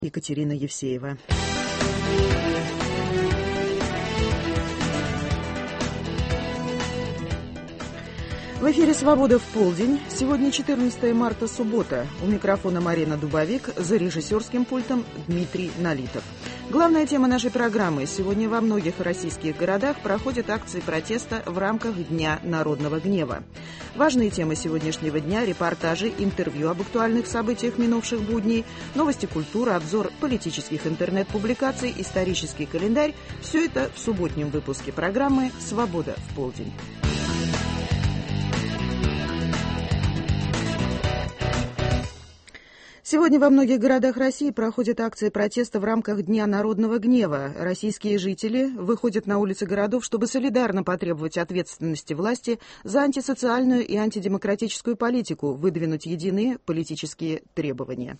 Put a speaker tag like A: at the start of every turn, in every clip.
A: Екатерина Евсеева. В эфире «Свобода в полдень». Сегодня 14 марта, суббота. У микрофона Марина Дубовик, за режиссерским пультом Дмитрий Налитов. Главная тема нашей программы. Сегодня во многих российских городах проходят акции протеста в рамках Дня народного гнева. Важные темы сегодняшнего дня – репортажи, интервью об актуальных событиях минувших будней, новости культуры, обзор политических интернет-публикаций, исторический календарь – все это в субботнем выпуске программы «Свобода в полдень». Сегодня во многих городах России проходят акции протеста в рамках Дня народного гнева. Российские жители выходят на улицы городов, чтобы солидарно потребовать ответственности власти за антисоциальную и антидемократическую политику, выдвинуть единые политические требования.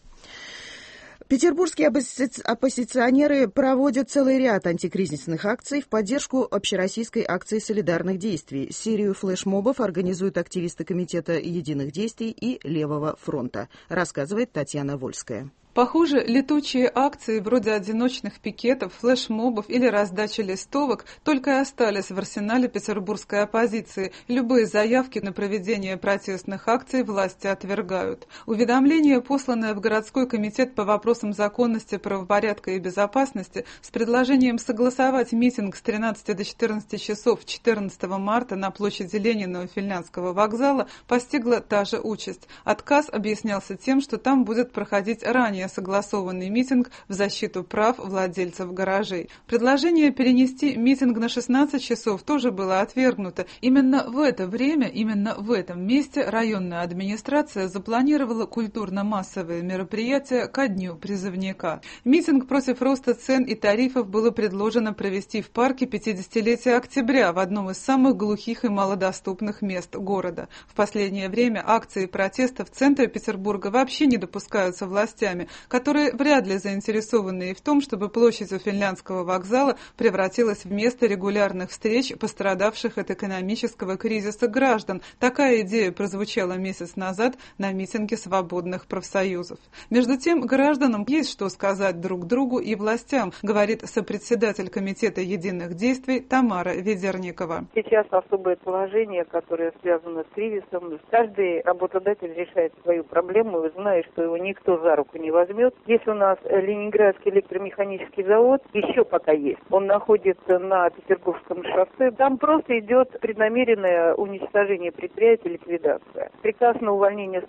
A: Петербургские оппозиционеры проводят целый ряд антикризисных акций в поддержку общероссийской акции солидарных действий. Серию флешмобов организуют активисты Комитета единых действий и Левого фронта, рассказывает Татьяна Вольская.
B: Похоже, летучие акции вроде одиночных пикетов, флешмобов или раздачи листовок только и остались в арсенале петербургской оппозиции. Любые заявки на проведение протестных акций власти отвергают. Уведомление, посланное в городской комитет по вопросам законности, правопорядка и безопасности с предложением согласовать митинг с 13 до 14 часов 14 марта на площади Ленина у Финляндского вокзала, постигла та же участь. Отказ объяснялся тем, что там будет проходить ранее согласованный митинг в защиту прав владельцев гаражей. Предложение перенести митинг на 16 часов тоже было отвергнуто. Именно в это время, именно в этом месте районная администрация запланировала культурно-массовые мероприятия ко дню призывника. Митинг против роста цен и тарифов было предложено провести в парке 50-летия октября в одном из самых глухих и малодоступных мест города. В последнее время акции протеста в центре Петербурга вообще не допускаются властями, которые вряд ли заинтересованы в том, чтобы площадь у Финляндского вокзала превратилась в место регулярных встреч пострадавших от экономического кризиса граждан. Такая идея прозвучала месяц назад на митинге свободных профсоюзов. Между тем, гражданам есть что сказать друг другу и властям, говорит сопредседатель Комитета единых действий Тамара Ведерникова.
C: Сейчас особое положение, которое связано с кризисом. Каждый работодатель решает свою проблему, зная, что его никто за руку не возьмет. Здесь у нас Ленинградский электромеханический завод, еще пока есть. Он находится на Петербургском шоссе. Там просто идет преднамеренное уничтожение предприятия, ликвидация. Приказ на увольнение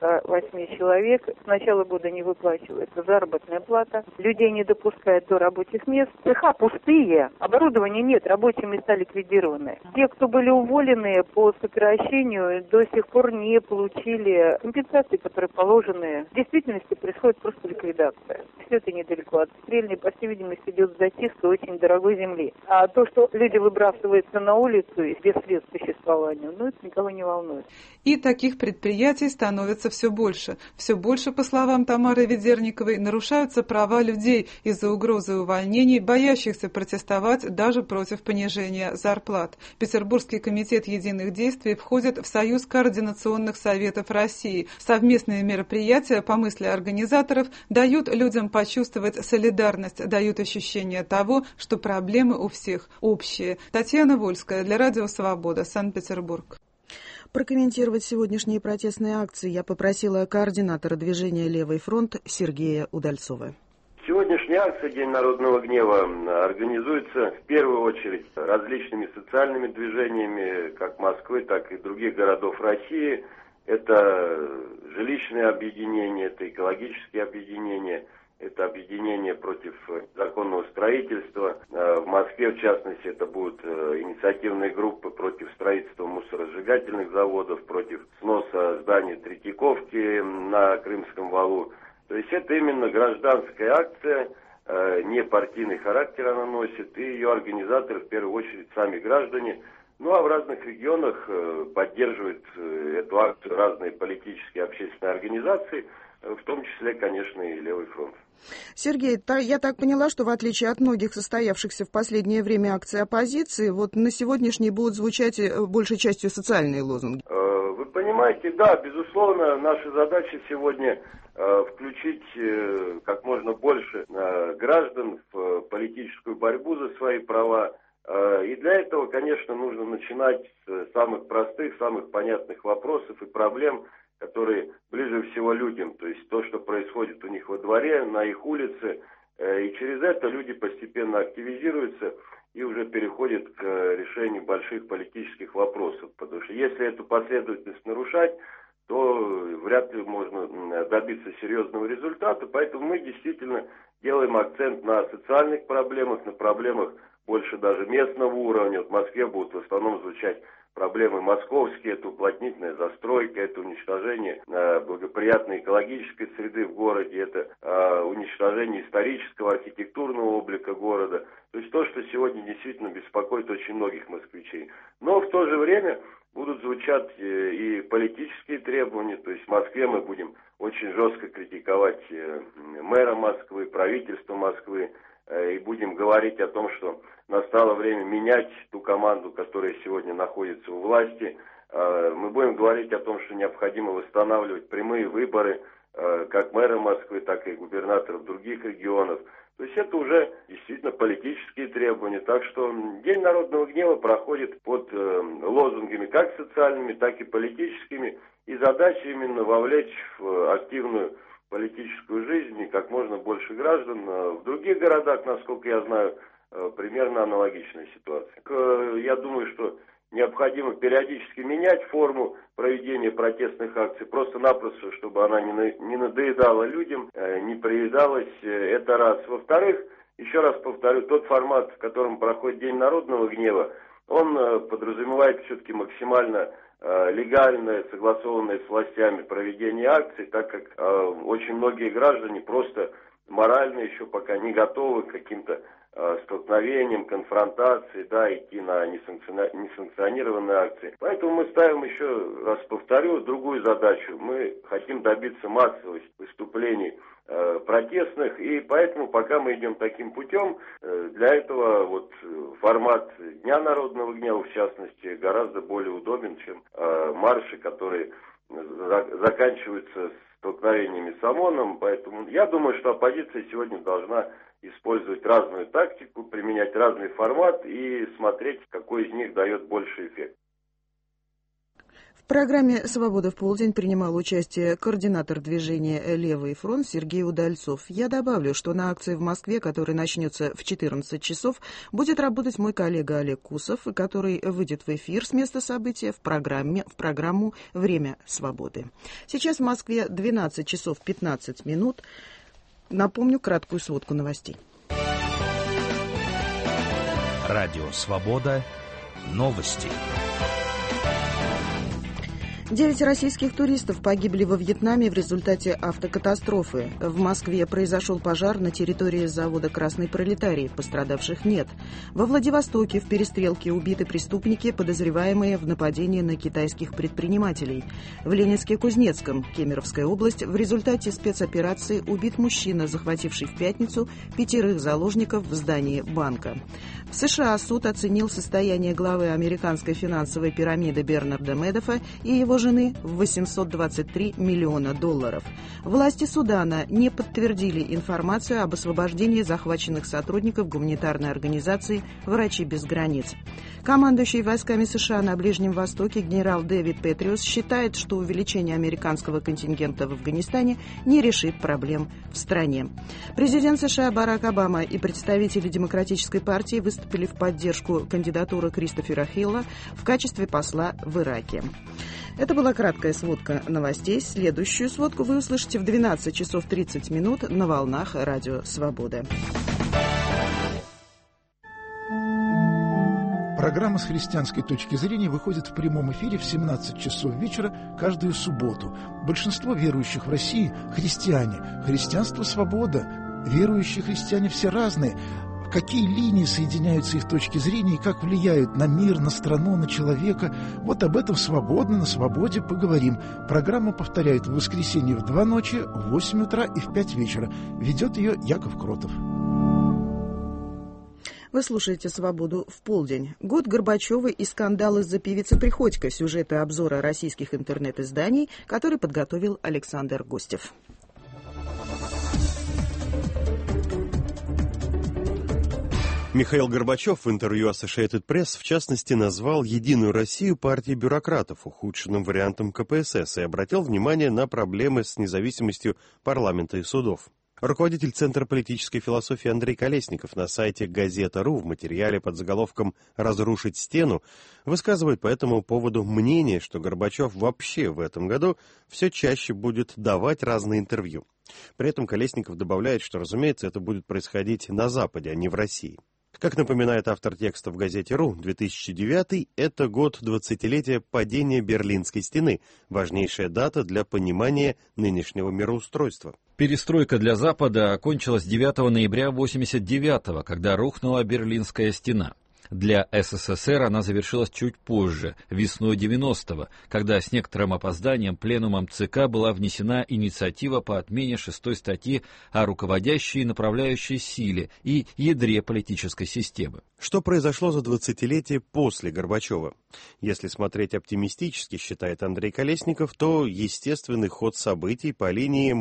C: 148 человек. С начала года не выплачивается заработная плата. Людей не допускают до рабочих мест. Цеха пустые, оборудования нет, рабочие места ликвидированы. Те, кто были уволены по сокращению, до сих пор не получили компенсации, которые положены. В действительности происходит просто ликвидация. Все это недалеко от стрельни, по всей видимости, идет зачистка очень дорогой земли. А то, что люди выбрасываются на улицу без средств к существованию, это никого не волнует.
B: И таких предприятий становится все больше. Все больше, по словам Тамары Ведерниковой, нарушаются права людей из-за угрозы увольнений, боящихся протестовать даже против понижения зарплат. Петербургский комитет единых действий входит в Союз координационных советов России. Совместные мероприятия, по мысли организаторов, дают людям почувствовать солидарность, дают ощущение того, что проблемы у всех общие. Татьяна Вольская для Радио Свобода, Санкт-Петербург.
A: Прокомментировать сегодняшние протестные акции я попросила координатора движения «Левый фронт» Сергея Удальцова.
D: Сегодняшняя акция «День народного гнева» организуется в первую очередь различными социальными движениями, как Москвы, так и других городов России. Это жилищные объединения, это экологические объединения, это объединения против законного строительства. В Москве, в частности, это будут инициативные группы против строительства мусоросжигательных заводов, против сноса зданий Третьяковки на Крымском валу. То есть это именно гражданская акция, не партийный характер она носит, и ее организаторы, в первую очередь, сами граждане. Ну а в разных регионах поддерживают эту акцию разные политические и общественные организации, в том числе, конечно, и Левый фронт.
A: Сергей, я так поняла, что в отличие от многих состоявшихся в последнее время акций оппозиции, вот на сегодняшней будут звучать большей частью социальные лозунги.
D: Вы понимаете, понимаете, да, безусловно, наша задача сегодня включить как можно больше граждан в политическую борьбу за свои права. И для этого, конечно, нужно начинать с самых простых, самых понятных вопросов и проблем, которые ближе всего людям. То есть то, что происходит у них во дворе, на их улице. И через это люди постепенно активизируются и уже переходят к решению больших политических вопросов. Потому что если эту последовательность нарушать, то вряд ли можно добиться серьезного результата. Поэтому мы действительно делаем акцент на социальных проблемах, на проблемах больше даже местного уровня. В Москве будут в основном звучать проблемы московские, это уплотнительная застройка, это уничтожение благоприятной экологической среды в городе, это уничтожение исторического, архитектурного облика города. То есть то, что сегодня действительно беспокоит очень многих москвичей. Но в то же время будут звучать и политические требования. То есть в Москве мы будем очень жестко критиковать мэра Москвы, правительство Москвы, и будем говорить о том, что настало время менять ту команду, которая сегодня находится у власти. Мы будем говорить о том, что необходимо восстанавливать прямые выборы как мэра Москвы, так и губернаторов других регионов. То есть это уже действительно политические требования. Так что День народного гнева проходит под лозунгами как социальными, так и политическими. И задача именно вовлечь в активную политическую жизнь и как можно больше граждан. В других городах, насколько я знаю, примерно аналогичная ситуация. Я думаю, что необходимо периодически менять форму проведения протестных акций, просто-напросто, чтобы она не надоедала людям, не приедалась. Это раз. Во-вторых, еще раз повторю, тот формат, в котором проходит День народного гнева, он подразумевает все-таки максимально легальное, согласованное с властями проведение акций, так как очень многие граждане просто морально еще пока не готовы к каким-то столкновениям, конфронтации, да, идти на несанкционированные акции. Поэтому мы ставим, еще раз повторю, другую задачу. Мы хотим добиться массовости выступлений протестных, и поэтому пока мы идем таким путем, для этого вот формат Дня народного гнева, в частности, гораздо более удобен, чем марши, которые заканчиваются столкновениями с ОМОНом. Поэтому я думаю, что оппозиция сегодня должна использовать разную тактику, применять разный формат и смотреть, какой из них дает больший эффект.
A: В программе «Свобода в полдень» принимал участие координатор движения «Левый фронт» Сергей Удальцов. Я добавлю, что на акции в Москве, которая начнется в 14 часов, будет работать мой коллега Олег Кусов, который выйдет в эфир с места события в программу «Время свободы». Сейчас в Москве 12 часов 15 минут. Напомню краткую сводку новостей.
E: Радио «Свобода». Новости.
A: 9 российских туристов погибли во Вьетнаме в результате автокатастрофы. В Москве произошел пожар на территории завода «Красный пролетарий». Пострадавших нет. Во Владивостоке в перестрелке убиты преступники, подозреваемые в нападении на китайских предпринимателей. В Ленинске-Кузнецком, Кемеровская область, в результате спецоперации убит мужчина, захвативший в пятницу 5 заложников в здании банка. В США суд оценил состояние главы американской финансовой пирамиды Бернарда Медофа и его жены в $823 миллиона. Власти Судана не подтвердили информацию об освобождении захваченных сотрудников гуманитарной организации «Врачи без границ». Командующий войсками США на Ближнем Востоке генерал Дэвид Петриус считает, что увеличение американского контингента в Афганистане не решит проблем в стране. Президент США Барак Обама и представители Демократической партии выступили в поддержку кандидатуры Кристофера Хилла в качестве посла в Ираке. Это была краткая сводка новостей. Следующую сводку вы услышите в 12 часов 30 минут на волнах Радио Свобода.
F: Программа с христианской точки зрения выходит в прямом эфире в 17 часов вечера каждую субботу. Большинство верующих в России – христиане. Христианство – свобода. Верующие христиане все разные. Какие линии соединяются их точки зрения и как влияют на мир, на страну, на человека. Вот об этом свободно, на свободе поговорим. Программа повторяет в воскресенье в 2 ночи, в 8 утра и в 5 вечера. Ведет ее Яков Кротов.
A: Вы слушаете «Свободу в полдень». Год Горбачева и скандал из-за певицы Приходько. Сюжеты обзора российских интернет-изданий, который подготовил Александр Гостев.
G: Михаил Горбачев в интервью Associated Press в частности назвал «Единую Россию» партией бюрократов, ухудшенным вариантом КПСС, и обратил внимание на проблемы с независимостью парламента и судов. Руководитель Центра политической философии Андрей Колесников на сайте «Газета.ру» в материале под заголовком «Разрушить стену» высказывает по этому поводу мнение, что Горбачев вообще в этом году все чаще будет давать разные интервью. При этом Колесников добавляет, что, разумеется, это будет происходить на Западе, а не в России. Как напоминает автор текста в «Газете.ру», 2009 – это год 20-летия падения Берлинской стены, важнейшая дата для понимания нынешнего мироустройства.
H: Перестройка для Запада окончилась 9 ноября 1989-го, когда рухнула Берлинская стена. Для СССР она завершилась чуть позже, весной 90-го, когда с некоторым опозданием пленумом ЦК была внесена инициатива по отмене 6-й статьи о руководящей и направляющей силе и ядре политической системы.
G: Что произошло за 20-летие после Горбачева? Если смотреть оптимистически, считает Андрей Колесников, то естественный ход событий по линии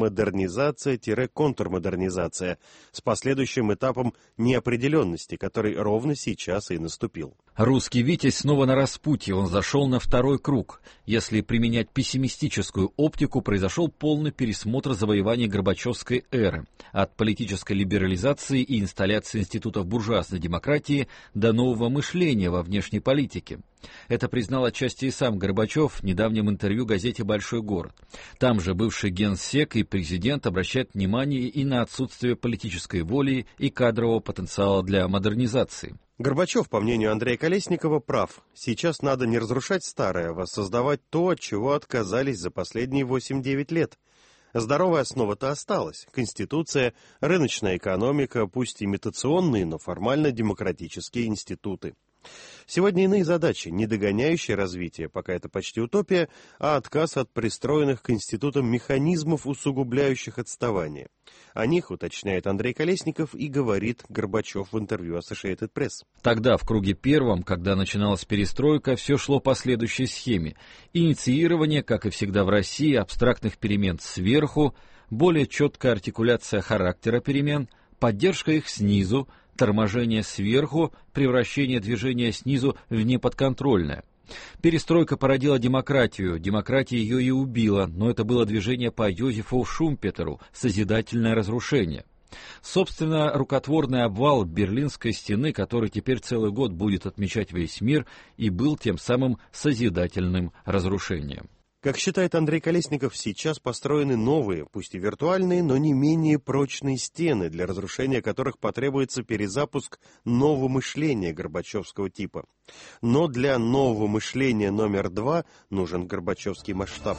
G: модернизация-контрмодернизация с последующим этапом неопределенности, который ровно сейчас и наступил.
H: Русский Витязь снова на распутье, он зашел на второй круг. Если применять пессимистическую оптику, произошел полный пересмотр завоеваний Горбачевской эры. От политической либерализации и инсталляции институтов буржуазной демократии до нового мышления во внешней политике. Это признал отчасти и сам Горбачев в недавнем интервью газете «Большой город». Там же бывший генсек и президент обращают внимание и на отсутствие политической воли и кадрового потенциала для модернизации.
G: Горбачев, по мнению Андрея Колесникова, прав. Сейчас надо не разрушать старое, а воссоздавать то, от чего отказались за последние 8-9 лет. Здоровая основа-то осталась. Конституция, рыночная экономика, пусть имитационные, но формально демократические институты. Сегодня иные задачи, не догоняющие развитие, пока это почти утопия, а отказ от пристроенных к институтам механизмов, усугубляющих отставание. О них, уточняет Андрей Колесников, и говорит Горбачев в интервью Associated Press.
H: Тогда, в круге первом, когда начиналась перестройка, все шло по следующей схеме. Инициирование, как и всегда в России, абстрактных перемен сверху, более четкая артикуляция характера перемен, поддержка их снизу, торможение сверху, превращение движения снизу в неподконтрольное. Перестройка породила демократию, демократия ее и убила, но это было движение по Йозефу Шумпетеру, созидательное разрушение. Собственно, рукотворный обвал Берлинской стены, который теперь целый год будет отмечать весь мир, и был тем самым созидательным разрушением.
G: Как считает Андрей Колесников, сейчас построены новые, пусть и виртуальные, но не менее прочные стены, для разрушения которых потребуется перезапуск нового мышления горбачевского типа. Но для нового мышления номер 2 нужен горбачевский масштаб.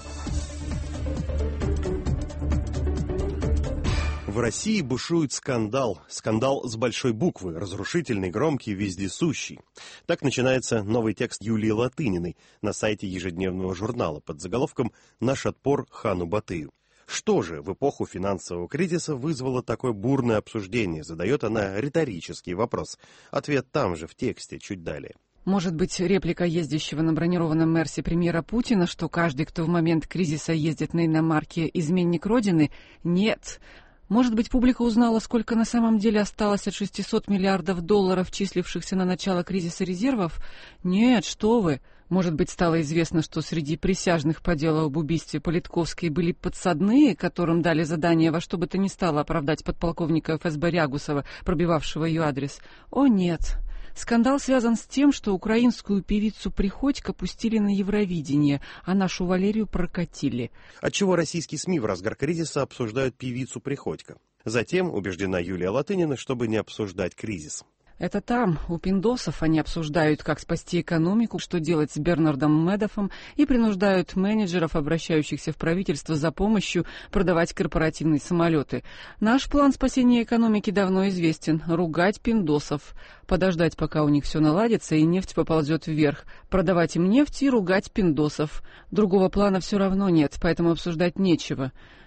G: В России бушует скандал. Скандал с большой буквы, разрушительный, громкий, вездесущий. Так начинается новый текст Юлии Латыниной на сайте ежедневного журнала под заголовком «Наш отпор хану Батыю». Что же в эпоху финансового кризиса вызвало такое бурное обсуждение? Задает она риторический вопрос. Ответ там же, в тексте, чуть далее.
I: Может быть, реплика ездящего на бронированном Мерсе премьера Путина, что каждый, кто в момент кризиса ездит на иномарке, изменник Родины? Нет. Может быть, публика узнала, сколько на самом деле осталось от 600 миллиардов долларов, числившихся на начало кризиса резервов? Нет, что вы. Может быть, стало известно, что среди присяжных по делу об убийстве Политковской были подсадные, которым дали задание во что бы то ни стало оправдать подполковника ФСБ Рягусова, пробивавшего ее адрес? О, нет. Скандал связан с тем, что украинскую певицу Приходько пустили на Евровидение, а нашу Валерию прокатили.
G: Отчего российские СМИ в разгар кризиса обсуждают певицу Приходько? Затем, убеждена Юлия Латынина, чтобы не обсуждать кризис.
I: Это там, у пиндосов, они обсуждают, как спасти экономику, что делать с Бернардом Медоффом, и принуждают менеджеров, обращающихся в правительство за помощью, продавать корпоративные самолеты. Наш план спасения экономики давно известен – ругать пиндосов, подождать, пока у них все наладится и нефть поползет вверх, продавать им нефть и ругать пиндосов. Другого плана все равно нет, поэтому обсуждать нечего.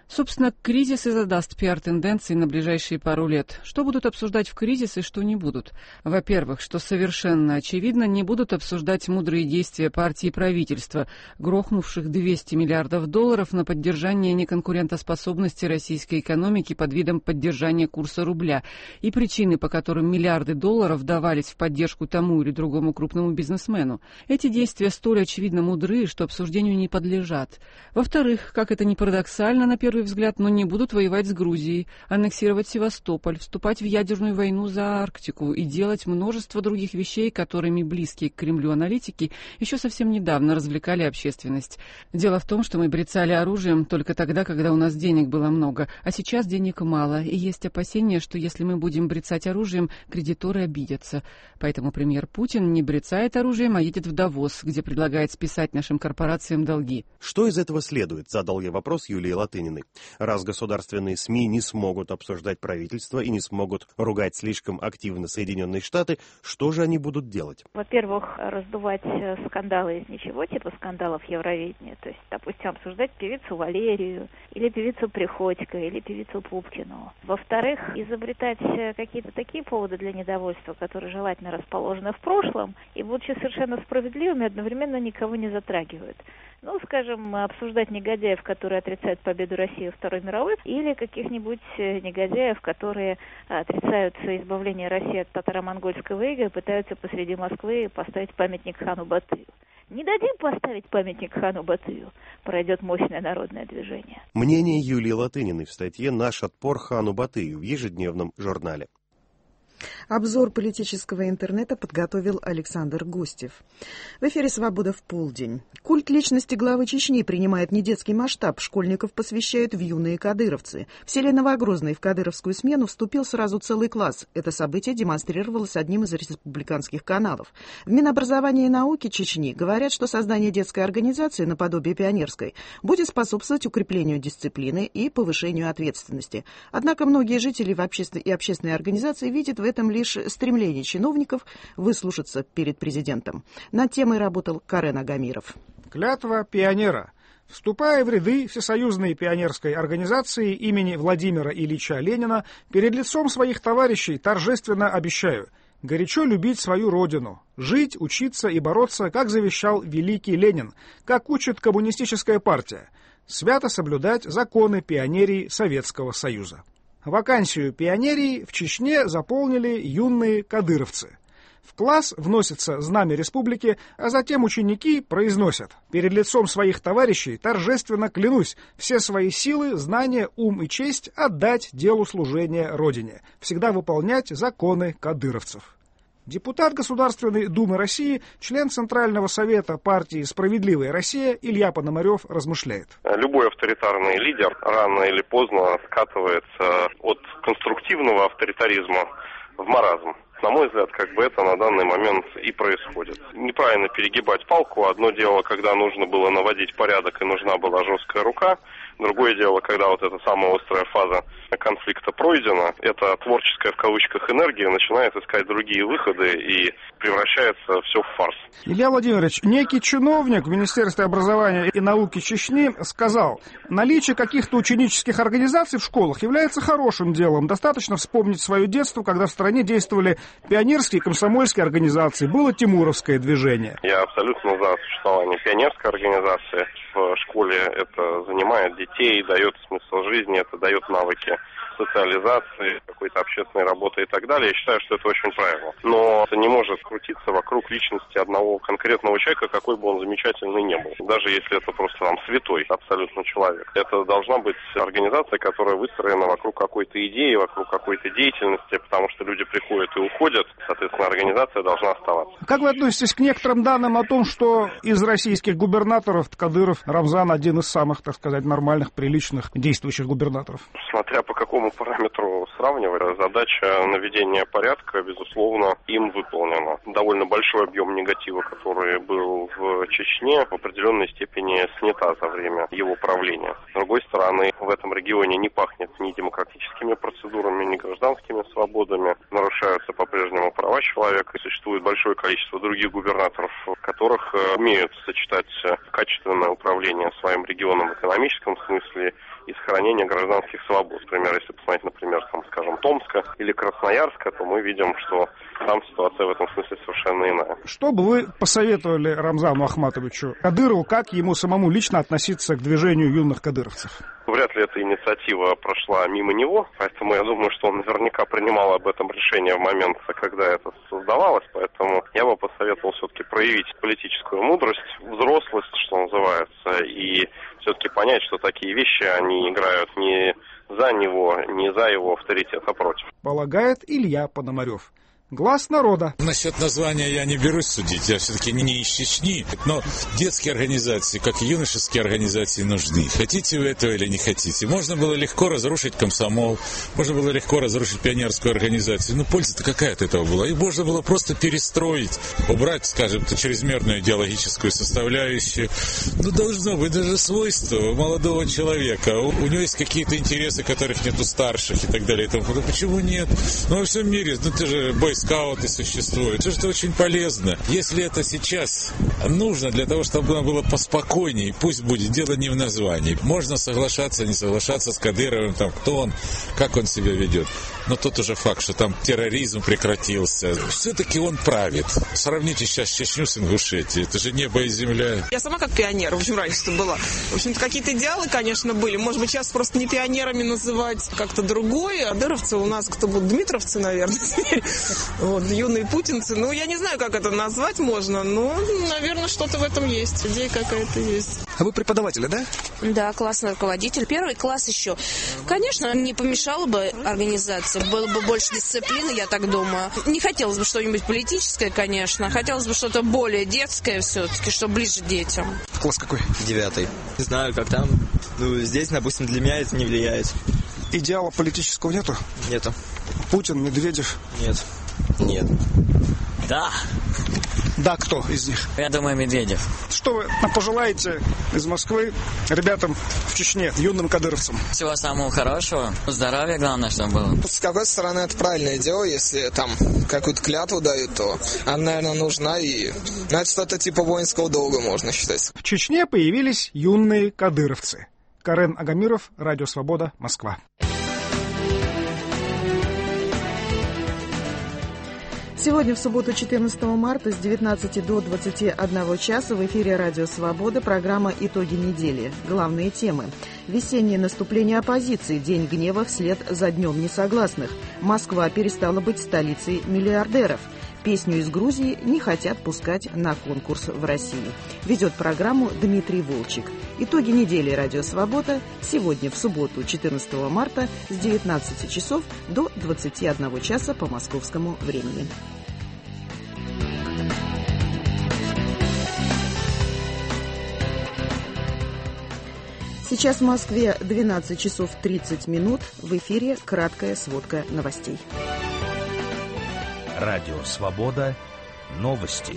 I: Собственно, кризис и задаст пиар-тенденции на ближайшие пару лет. Что будут обсуждать в кризис и что не будут? Во-первых, что совершенно очевидно, не будут обсуждать мудрые действия партии и правительства, грохнувших $200 миллиардов на поддержание неконкурентоспособности российской экономики под видом поддержания курса рубля и причины, по которым миллиарды долларов давались в поддержку тому или другому крупному бизнесмену. Эти действия столь очевидно мудры, что обсуждению не подлежат. Во-вторых, как это ни парадоксально на первый взгляд, но не будут воевать с Грузией, аннексировать Севастополь, вступать в ядерную войну за Арктику и делать множество других вещей, которыми близкие к Кремлю аналитики еще совсем недавно развлекали общественность. Дело в том, что мы брецали оружием только тогда, когда у нас денег было много, а сейчас денег мало, и есть опасения, что если мы будем брецать оружием, кредиторы обидятся. Поэтому премьер Путин не брецает оружием, а едет в Давос, где предлагает списать нашим корпорациям долги.
G: Что из этого следует? Задал я вопрос Юлии Латыниной. Раз государственные СМИ не смогут обсуждать правительство и не смогут ругать слишком активно Соединенные Штаты, что же они будут делать?
J: Во-первых, раздувать скандалы из ничего, типа скандалов Евровидения. То есть, допустим, обсуждать певицу Валерию, или певицу Приходько, или певицу Пупкину. Во-вторых, изобретать какие-то такие поводы для недовольства, которые желательно расположены в прошлом, и, будучи совершенно справедливыми, одновременно никого не затрагивают. Ну, скажем, обсуждать негодяев, которые отрицают победу России во Второй мировой, или каких-нибудь негодяев, которые отрицают избавление России от татаро-монгольского ига и пытаются посреди Москвы поставить памятник хану Батыю. Не дадим поставить памятник хану Батыю, пройдет мощное народное движение.
G: Мнение Юлии Латыниной в статье «Наш отпор хану Батыю» в ежедневном журнале.
A: Обзор политического интернета подготовил Александр Гостев. В эфире «Свобода в полдень». Культ личности главы Чечни принимает недетский масштаб. Школьников посвящают в юные кадыровцы. В селе Новогрозный в кадыровскую смену вступил сразу целый класс. Это событие демонстрировалось одним из республиканских каналов. В Минобразования и науки Чечни говорят, что создание детской организации наподобие пионерской будет способствовать укреплению дисциплины и повышению ответственности. Однако многие жители и общественные организации видят в этом лишь стремление чиновников выслушаться перед президентом. Над темой работал Карен Агамиров.
K: Клятва пионера. Вступая в ряды Всесоюзной пионерской организации имени Владимира Ильича Ленина, перед лицом своих товарищей торжественно обещаю горячо любить свою родину, жить, учиться и бороться, как завещал великий Ленин, как учит коммунистическая партия, свято соблюдать законы пионерии Советского Союза. Вакансию пионерии в Чечне заполнили юные кадыровцы. В класс вносится знамя республики, а затем ученики произносят: «Перед лицом своих товарищей торжественно клянусь все свои силы, знания, ум и честь отдать делу служения Родине, всегда выполнять законы кадыровцев». Депутат Государственной Думы России, член Центрального совета партии «Справедливая Россия» Илья Пономарев размышляет.
L: Любой авторитарный лидер рано или поздно скатывается от конструктивного авторитаризма в маразм. На мой взгляд, это на данный момент и происходит. Неправильно перегибать палку. Одно дело, когда нужно было наводить порядок и нужна была жесткая рука. Другое дело, когда эта самая острая фаза конфликта пройдена, эта творческая в кавычках энергия начинает искать другие выходы и превращается все в фарс.
K: Илья Владимирович, некий чиновник в Министерстве образования и науки Чечни сказал: наличие каких-то ученических организаций в школах является хорошим делом. Достаточно вспомнить свое детство, когда в стране действовали пионерские и комсомольские организации, было Тимуровское движение.
L: Я абсолютно за существование пионерской организации. В школе это занимает детей, дает смысл жизни, это дает навыки социализации, какой-то общественной работы и так далее. Я считаю, что это очень правильно. Но это не может крутиться вокруг личности одного конкретного человека, какой бы он замечательный ни был. Даже если это просто святой абсолютно человек. Это должна быть организация, которая выстроена вокруг какой-то идеи, вокруг какой-то деятельности, потому что люди приходят и уходят. Соответственно, организация должна оставаться.
K: Как вы относитесь к некоторым данным о том, что из российских губернаторов Кадыров, Рамзан один из самых, так сказать, нормальных, приличных действующих губернаторов?
L: Смотря по какому параметру сравнивать, задача наведения порядка, безусловно, им выполнена. Довольно большой объем негатива, который был в Чечне, в определенной степени снята за время его правления. С другой стороны, в этом регионе не пахнет ни демократическими процедурами, ни гражданскими свободами. Нарушаются по-прежнему права человека. И существует большое количество других губернаторов, которых умеют сочетать качественное управление управления своим регионом в экономическом смысле и сохранения гражданских свобод. Например, если посмотреть, например, скажем, Томска или Красноярска, то мы видим, что там ситуация в этом смысле совершенно иная.
K: Что бы вы посоветовали Рамзану Ахматовичу Кадырову, как ему самому лично относиться к движению юных кадыровцев?
L: Вряд ли эта инициатива прошла мимо него, поэтому я думаю, что он наверняка принимал об этом решение в момент, когда это создавалось, поэтому я бы посоветовал все-таки проявить политическую мудрость, взрослость, что называется, и все-таки понять, что такие вещи, они играют не за него, не за его авторитет, а против. Полагает Илья Пономарев. Глаз народа.
M: Насчет названия я не берусь судить, я все-таки не из Чечни, но детские организации, как и юношеские организации, нужны. Хотите вы этого или не хотите. Можно было легко разрушить комсомол, можно было легко разрушить пионерскую организацию, но польза-то какая от этого была? И можно было просто перестроить, убрать, скажем, чрезмерную идеологическую составляющую. Ну, должно быть даже свойство молодого человека. У него есть какие-то интересы, которых нет у старших и так далее. И тому. Почему нет? Ну, во всем мире, ты же бойскауты существуют. Это очень полезно. Если это сейчас нужно для того, чтобы было поспокойнее, пусть будет дело не в названии. Можно соглашаться, не соглашаться с Кадыровым, там, кто он, как он себя ведет. Но тот уже факт, что там терроризм прекратился. Все-таки он правит. Сравните сейчас Чечню с Ингушетией. Это же небо и земля.
N: Я сама как пионер, в общем, раньше-то была. В общем-то, какие-то идеалы, конечно, были. Может быть, сейчас просто не пионерами называть, как-то другое. Кадыровцы у нас кто будут? Дмитровцы, наверное. Вот, юные путинцы. Ну, я не знаю, как это назвать можно, но, наверное, что-то в этом есть. Идея какая-то есть.
K: А вы преподаватели, да?
O: Да, классный руководитель. Первый класс еще. Конечно, не помешала бы организация. Было бы больше дисциплины, я так думаю. Не хотелось бы что-нибудь политическое, конечно. Хотелось бы что-то более детское все-таки, что ближе к детям.
K: Класс какой?
P: 9. Не знаю, как там. Ну, здесь, допустим, для меня это не влияет.
K: Идеала политического нету?
P: Нету.
K: Путин, Медведев?
P: Нет. Нет. Да.
K: Да, кто из них?
P: Я думаю, Медведев.
K: Что вы пожелаете из Москвы ребятам в Чечне, юным кадыровцам?
P: Всего самого хорошего. Здоровья, главное, чтобы было.
Q: С какой стороны это правильное дело, если там какую-то клятву дают, то она, наверное, нужна, и это что-то типа воинского долга, можно считать.
K: В Чечне появились юные кадыровцы. Карен Агамиров, Радио Свобода, Москва.
A: Сегодня, в субботу, 14 марта, с 19 до 21 часа в эфире «Радио Свобода» программа «Итоги недели». Главные темы. Весеннее наступление оппозиции, День гнева вслед за Днем несогласных. Москва перестала быть столицей миллиардеров. Песню из Грузии не хотят пускать на конкурс в России. Ведет программу Дмитрий Волчек. Итоги недели «Радио Свобода» сегодня, в субботу, 14 марта, с 19 часов до 21 часа по московскому времени. Сейчас в Москве 12 часов 30 минут. В эфире краткая сводка новостей.
E: Радио «Свобода». Новости.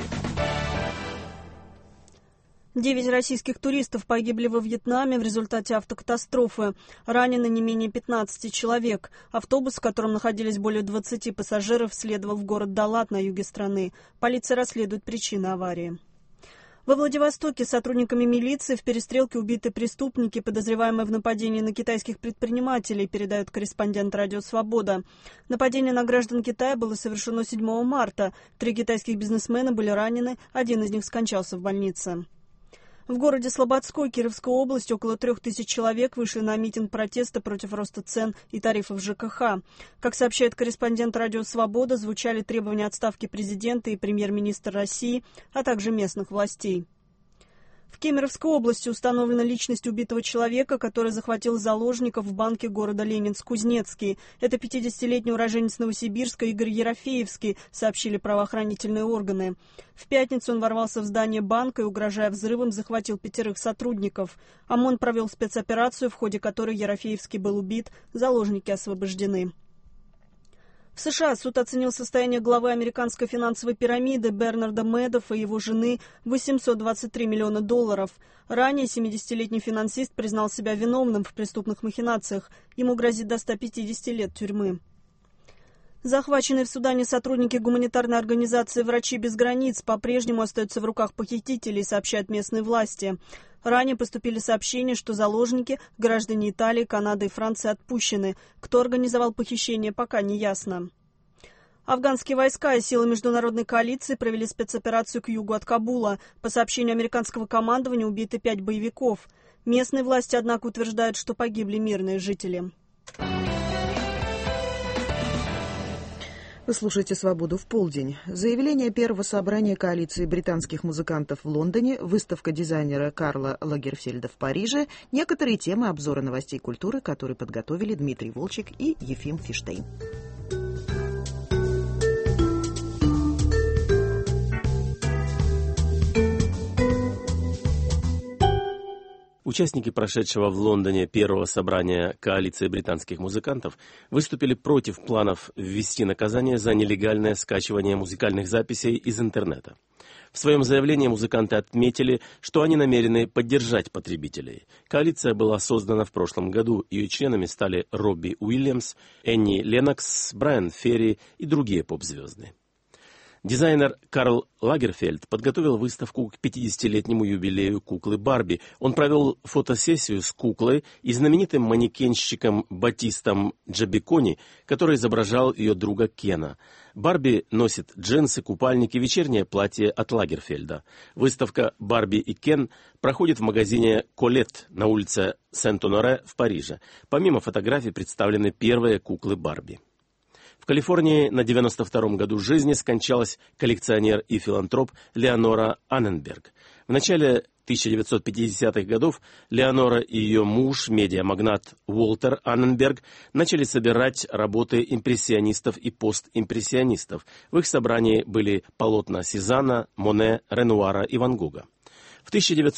R: 9 российских туристов погибли во Вьетнаме в результате автокатастрофы. Ранены не менее 15 человек. Автобус, в котором находились более 20 пассажиров, следовал в город Далат на юге страны. Полиция расследует причины аварии. Во Владивостоке сотрудниками милиции в перестрелке убиты преступники, подозреваемые в нападении на китайских предпринимателей, передает корреспондент «Радио Свобода». Нападение на граждан Китая было совершено 7 марта. 3 китайских бизнесмена были ранены, один из них скончался в больнице. В городе Слободской Кировской области около 3000 человек вышли на митинг протеста против роста цен и тарифов ЖКХ. Как сообщает корреспондент «Радио Свобода», звучали требования отставки президента и премьер-министра России, а также местных властей. В Кемеровской области установлена личность убитого человека, который захватил заложников в банке города Ленинск-Кузнецкий. Это 50-летний уроженец Новосибирска Игорь Ерофеевский, сообщили правоохранительные органы. В пятницу он ворвался в здание банка и, угрожая взрывом, захватил 5 сотрудников. ОМОН провел спецоперацию, в ходе которой Ерофеевский был убит, заложники освобождены. В США суд оценил состояние главы американской финансовой пирамиды Бернарда Медоффа и его жены в $823 миллиона. Ранее 70-летний финансист признал себя виновным в преступных махинациях. Ему грозит до 150 лет тюрьмы. Захваченные в Судане сотрудники гуманитарной организации «Врачи без границ» по-прежнему остаются в руках похитителей, сообщают местные власти. Ранее поступили сообщения, что заложники, граждане Италии, Канады и Франции, отпущены. Кто организовал похищение, пока не ясно. Афганские войска и силы международной коалиции провели спецоперацию к югу от Кабула. По сообщению американского командования, убиты 5 боевиков. Местные власти, однако, утверждают, что погибли мирные жители.
A: Вы слушаете «Свободу в полдень». Заявление первого собрания коалиции британских музыкантов в Лондоне, выставка дизайнера Карла Лагерфельда в Париже, некоторые темы обзора новостей культуры, которые подготовили Дмитрий Волчек и Ефим Фиштейн.
S: Участники прошедшего в Лондоне первого собрания коалиции британских музыкантов выступили против планов ввести наказание за нелегальное скачивание музыкальных записей из интернета. В своем заявлении музыканты отметили, что они намерены поддержать потребителей. Коалиция была создана в прошлом году, ее членами стали Робби Уильямс, Энни Леннокс, Брайан Ферри и другие поп-звезды. Дизайнер Карл Лагерфельд подготовил выставку к 50-летнему юбилею куклы Барби. Он провел фотосессию с куклой и знаменитым манекенщиком Батистом Джабикони, который изображал ее друга Кена. Барби носит джинсы, купальники, вечернее платье от Лагерфельда. Выставка «Барби и Кен» проходит в магазине «Колет» на улице Сент-Оноре в Париже. Помимо фотографий представлены первые куклы Барби. В Калифорнии на 92-м году жизни скончалась коллекционер и филантроп Леонора Анненберг. В начале 1950-х годов Леонора и ее муж, медиамагнат Уолтер Анненберг, начали собирать работы импрессионистов и постимпрессионистов. В их собрании были полотна Сезанна, Моне, Ренуара и Ван Гога. В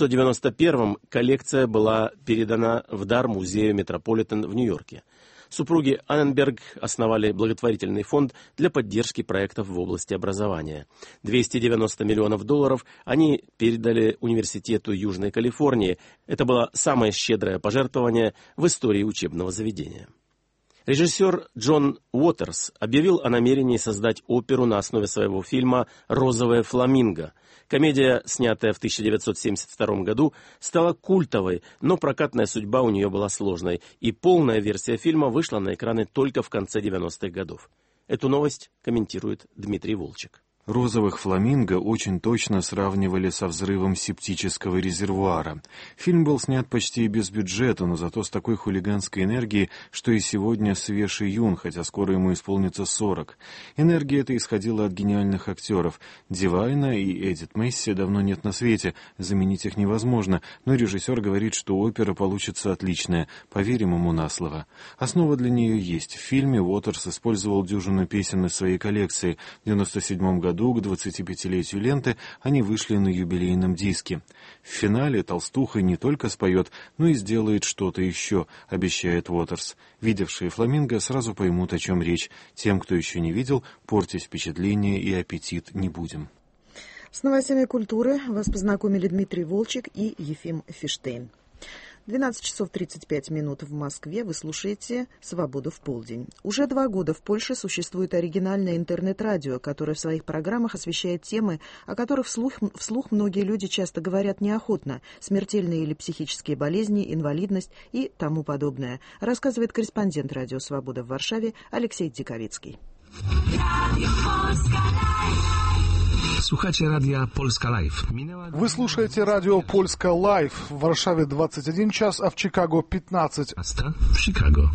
S: 1991-м коллекция была передана в дар музею Метрополитен в Нью-Йорке. Супруги Анненберг основали благотворительный фонд для поддержки проектов в области образования. $290 миллионов они передали Университету Южной Калифорнии. Это было самое щедрое пожертвование в истории учебного заведения. Режиссер Джон Уотерс объявил о намерении создать оперу на основе своего фильма «Розовое фламинго». Комедия, снятая в 1972 году, стала культовой, но прокатная судьба у нее была сложной, и полная версия фильма вышла на экраны только в конце 90-х годов. Эту новость комментирует Дмитрий Волчек.
T: «Розовых фламинго» очень точно сравнивали со взрывом септического резервуара. Фильм был снят почти без бюджета, но зато с такой хулиганской энергией, что и сегодня свеж и юн, хотя скоро ему исполнится 40. Энергия эта исходила от гениальных актеров. Дивайна и Эдит Месси давно нет на свете, заменить их невозможно, но режиссер говорит, что опера получится отличная, поверим ему на слово. Основа для нее есть. В фильме Уотерс использовал дюжину песен из своей коллекции. В 1997 году к 25-летию ленты они вышли на юбилейном диске. В финале толстуха не только споет, но и сделает что-то еще, обещает Уотерс. Видевшие фламинго сразу поймут, о чем речь. Тем, кто еще не видел, портить впечатление и аппетит не будем.
A: С новостями культуры вас познакомили Дмитрий Волчек и Ефим Фиштейн. 12 часов 35 минут в Москве. Вы слушаете «Свободу в полдень». Уже 2 года в Польше существует оригинальное интернет-радио, которое в своих программах освещает темы, о которых вслух многие люди часто говорят неохотно: смертельные или психические болезни, инвалидность и тому подобное, рассказывает корреспондент «Радио Свобода» в Варшаве Алексей Диковицкий.
U: Słuchacie Radia Polska Live.
V: Вы слушаете радио Польска Лайв. В Варшаве 21 час, а в Чикаго 15.
U: В Чикаго.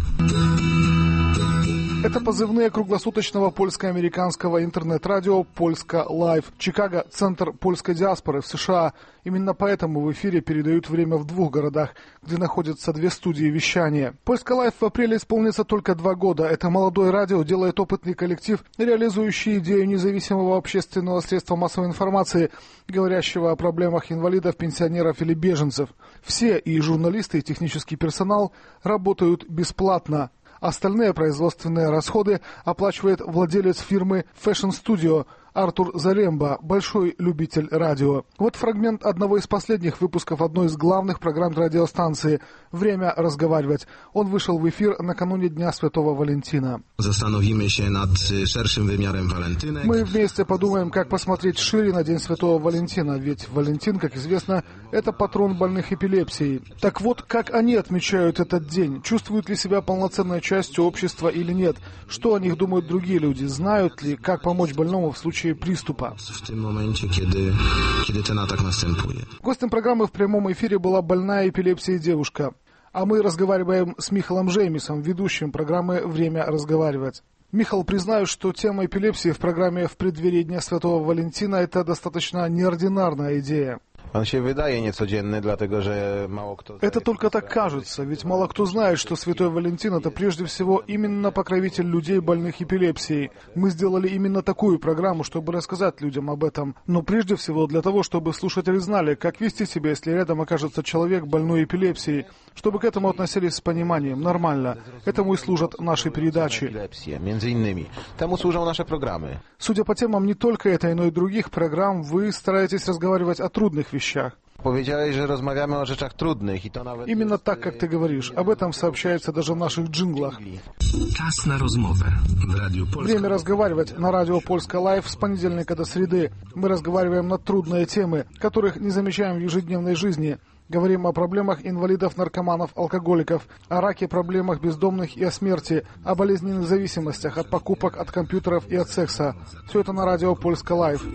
V: Это позывные круглосуточного польско-американского интернет-радио «Польска Лайв». Чикаго – центр польской диаспоры в США. Именно поэтому в эфире передают время в 2 городах, где находятся 2 студии вещания. «Польска Лайв» в апреле исполнится только 2 года. Это молодое радио делает опытный коллектив, реализующий идею независимого общественного средства массовой информации, говорящего о проблемах инвалидов, пенсионеров или беженцев. Все, и журналисты, и технический персонал, работают бесплатно. Остальные производственные расходы оплачивает владелец фирмы Fashion Studio, Артур Заремба, большой любитель радио. Вот фрагмент одного из последних выпусков одной из главных программ радиостанции «Время разговаривать». Он вышел в эфир накануне Дня Святого Валентина. Мы вместе подумаем, как посмотреть шире на День Святого Валентина, ведь Валентин, как известно, это патрон больных эпилепсией. Так вот, как они отмечают этот день? Чувствуют ли себя полноценной частью общества или нет? Что о них думают другие люди? Знают ли, как помочь больному в случае приступа? Гостем программы в прямом эфире была больная эпилепсией девушка. А мы разговариваем с Михаилом Жеймисом, ведущим программы «Время разговаривать». Михаил, признаю, что тема эпилепсии в программе в преддверии Дня Святого Валентина – это достаточно неординарная идея. Это только так кажется, ведь мало кто знает, что Святой Валентин – это прежде всего именно покровитель людей, больных эпилепсией. Мы сделали именно такую программу, чтобы рассказать людям об этом. Но прежде всего для того, чтобы слушатели знали, как вести себя, если рядом окажется человек, больной эпилепсией, чтобы к этому относились с пониманием, нормально. Этому и служат наши передачи. Судя по темам не только этой, но и других программ, вы стараетесь разговаривать о трудных вещах. Именно так, как ты говоришь. Об этом сообщается даже в наших джинглах. Время разговаривать на радио Польска Лайф с понедельника до среды. Мы разговариваем на трудные темы, которых не замечаем в ежедневной жизни. Говорим о проблемах инвалидов, наркоманов, алкоголиков, о раке, проблемах бездомных и о смерти, о болезненных зависимостях, от покупок, от компьютеров и от секса. Все это на радио Польска Лайф.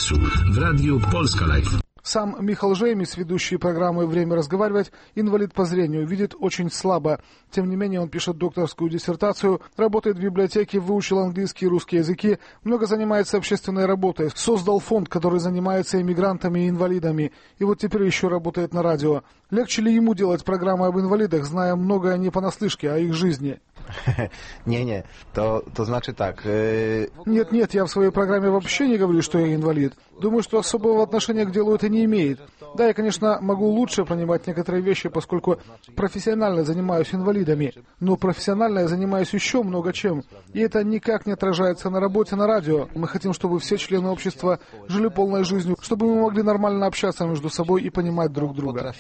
V: Сам Михаил Жеймис, ведущий программы «Время разговаривать», инвалид по зрению, видит очень слабо. Тем не менее, он пишет докторскую диссертацию, работает в библиотеке, выучил английский и русский языки, много занимается общественной работой, создал фонд, который занимается иммигрантами и инвалидами, и вот теперь еще работает на радио. Легче ли ему делать программы об инвалидах, зная многое не понаслышке о их жизни?
B: Нет,
V: я в своей программе вообще не говорю, что я инвалид. Думаю, что особого отношения к делу это не имеет. Да, я, конечно, могу лучше понимать некоторые вещи, поскольку профессионально занимаюсь инвалидами, но профессионально я занимаюсь еще много чем, и это никак не отражается на работе на радио. Мы хотим, чтобы все члены общества жили полной жизнью, чтобы мы могли нормально общаться между собой и понимать друг друга.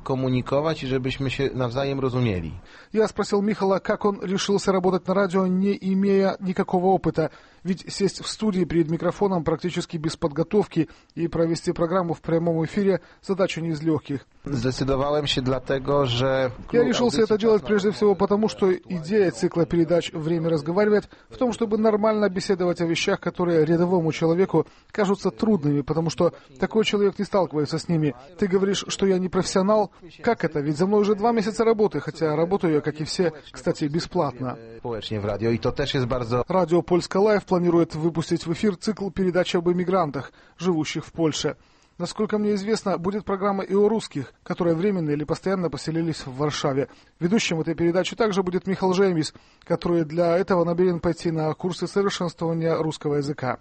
V: Я спросил Михаила, как он решился работать на радио, не имея никакого опыта. Ведь сесть в студии перед микрофоном практически без подготовки и провести программу в прямом эфире – задача не из легких. Я решился это делать прежде всего потому, что идея цикла передач «Время разговаривать» в том, чтобы нормально беседовать о вещах, которые рядовому человеку кажутся трудными, потому что такой человек не сталкивается с ними. Ты говоришь, что я не профессионал? Как это? Ведь за мной уже 2 месяца работы, хотя работаю я, как и все, кстати, бесплатно. Радио Польска Лайф планирует выпустить в эфир цикл передач об иммигрантах, живущих в Польше. Насколько мне известно, будет программа и о русских, которые временно или постоянно поселились в Варшаве. Ведущим этой передачи также будет Михаил Жеймис, который для этого намерен пойти на курсы совершенствования русского языка.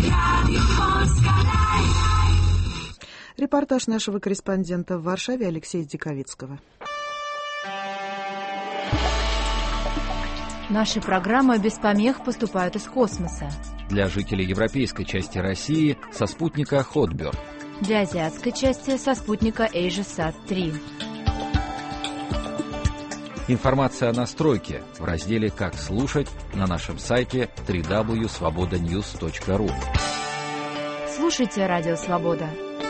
A: Репортаж нашего корреспондента в Варшаве Алексея Диковицкого.
C: Наши программы без помех поступают из космоса.
H: Для жителей европейской части России со спутника Хотберг.
C: Для азиатской части со спутника AsiaSat-3.
H: Информация о настройке в разделе «Как слушать» на нашем сайте www.svobodanews.ru.
C: Слушайте Радио Свобода.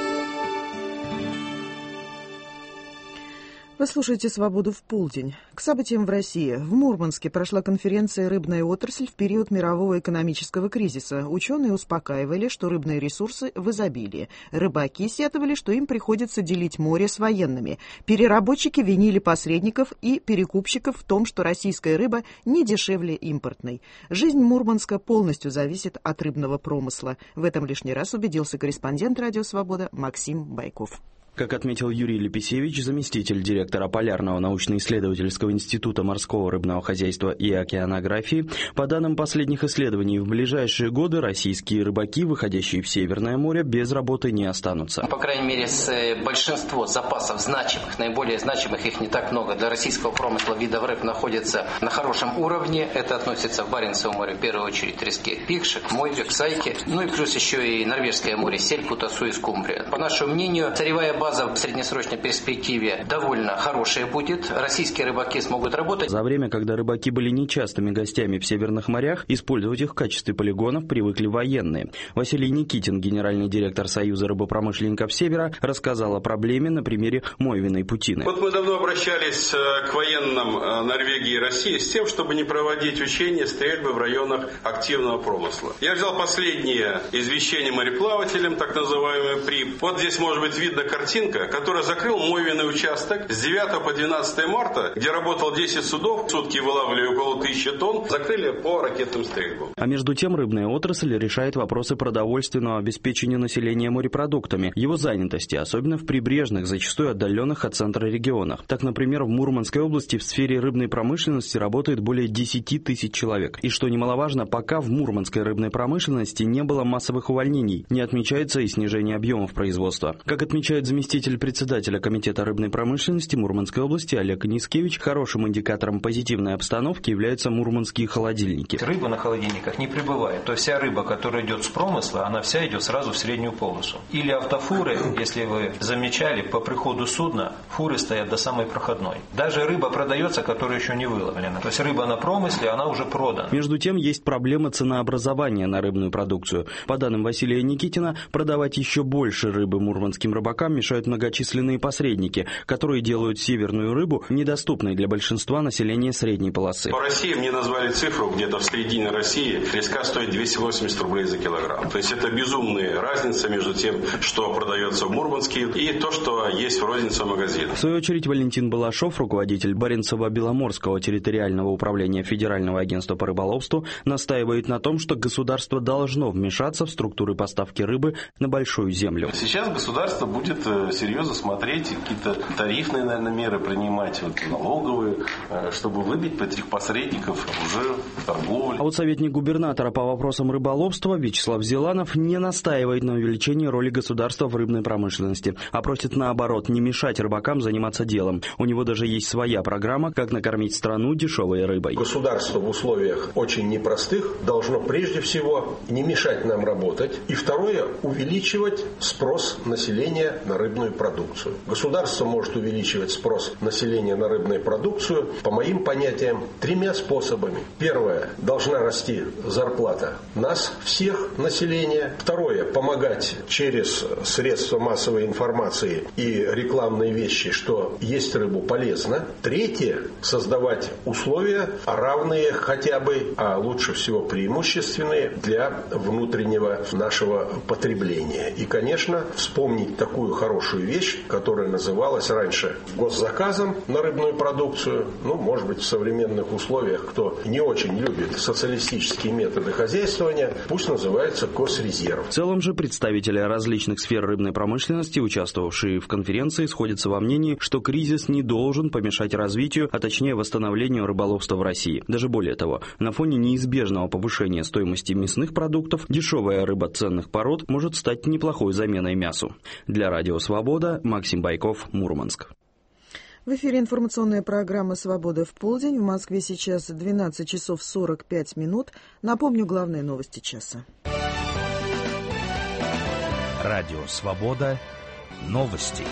A: Вы слушаете «Свободу в полдень». К событиям в России. В Мурманске прошла конференция «Рыбная отрасль в период мирового экономического кризиса». Ученые успокаивали, что рыбные ресурсы в изобилии. Рыбаки сетовали, что им приходится делить море с военными. Переработчики винили посредников и перекупщиков в том, что российская рыба не дешевле импортной. Жизнь Мурманска полностью зависит от рыбного промысла. В этом лишний раз убедился корреспондент «Радио Свобода» Максим Байков.
D: Как отметил Юрий Лепесевич, заместитель директора Полярного научно-исследовательского института морского рыбного хозяйства и океанографии, по данным последних исследований, в ближайшие годы российские рыбаки, выходящие в Северное море, без работы не останутся.
F: По крайней мере, большинство запасов значимых, наиболее значимых, их не так много, для российского промысла видов рыб находится на хорошем уровне. Это относится в Баренцево море, в первую очередь, трески, пикшек, мойвик, сайки, ну и плюс еще и Норвежское море, сельдь, кутасу и скумбрия. По нашему мнению, сырьевая база в среднесрочной перспективе довольно хорошая будет. Российские рыбаки смогут работать.
D: За время, когда рыбаки были нечастыми гостями в северных морях, использовать их в качестве полигонов привыкли военные. Василий Никитин, генеральный директор Союза рыбопромышленников Севера, рассказал о проблеме на примере Мойвиной путины.
W: Вот мы давно обращались к военным Норвегии и России с тем, чтобы не проводить учения стрельбы в районах активного промысла. Я взял последнее извещение мореплавателям, так называемый ПРИП. Вот здесь может быть видно картинка, который закрыл Мойвиный участок с 9 по 12 марта, где работало 10 судов, в сутки вылавливали около 1000 тонн, закрыли по ракетным стрельбам.
D: А между тем рыбная отрасль решает вопросы продовольственного обеспечения населения морепродуктами, его занятости, особенно в прибрежных, зачастую отдаленных от центра регионах. Так, например, в Мурманской области в сфере рыбной промышленности работает более 10 тысяч человек. И что немаловажно, пока в мурманской рыбной промышленности не было массовых увольнений, не отмечается и снижение объемов производства. Как отмечает заместитель председателя Комитета рыбной промышленности Мурманской области Олег Нискевич, хорошим индикатором позитивной обстановки являются мурманские холодильники.
X: Рыба на холодильниках не прибывает. То есть вся рыба, которая идет с промысла, она вся идет сразу в среднюю полосу. Или автофуры, если вы замечали, по приходу судна фуры стоят до самой проходной. Даже рыба продается, которая еще не выловлена. То есть рыба на промысле, она уже продана.
D: Между тем, есть проблема ценообразования на рыбную продукцию. По данным Василия Никитина, продавать еще больше рыбы мурманским рыбакам мешают многочисленные посредники, которые делают северную рыбу недоступной для большинства населения средней полосы.
W: По России мне назвали цифру, где-то в середине России треска стоит 280 рублей за килограмм. То есть это безумная разница между тем, что продается в Мурманске, и то, что есть в розницевом магазине.
D: В свою очередь Валентин Балашов, руководитель Баренцево-Беломорского территориального управления Федерального агентства по рыболовству, настаивает на том, что государство должно вмешаться в структуры поставки рыбы на большую землю.
Y: Сейчас государство будет серьезно смотреть, какие-то тарифные, наверное, меры принимать, налоговые, чтобы выбить этих посредников уже в торговле.
D: А вот советник губернатора по вопросам рыболовства Вячеслав Зеланов не настаивает на увеличении роли государства в рыбной промышленности, а просит наоборот не мешать рыбакам заниматься делом. У него даже есть своя программа, как накормить страну дешевой рыбой.
Z: Государство в условиях очень непростых должно прежде всего не мешать нам работать, и второе, увеличивать спрос населения на рыбную продукцию. Государство может увеличивать спрос населения на рыбную продукцию, по моим понятиям, 3 способами. Первое, должна расти зарплата нас, всех населения. Второе, помогать через средства массовой информации и рекламные вещи, что есть рыбу полезно. Третье, создавать условия равные хотя бы, а лучше всего преимущественные для внутреннего нашего потребления. И, конечно, вспомнить такую хорошую вещь, которая называлась раньше госзаказом на рыбную продукцию. Может быть, в современных условиях, кто не очень любит социалистические методы хозяйствования, пусть называется госрезерв.
D: В целом же представители различных сфер рыбной промышленности, участвовавшие в конференции, сходятся во мнении, что кризис не должен помешать развитию, а точнее восстановлению рыболовства в России. Даже более того, на фоне неизбежного повышения стоимости мясных продуктов, дешевая рыба ценных пород может стать неплохой заменой мясу. Для Радио Свобода, Максим Байков, Мурманск.
A: В эфире информационная программа «Свобода в полдень». В Москве сейчас 12 часов 45 минут. Напомню главные новости часа.
E: Радио «Свобода». Новости.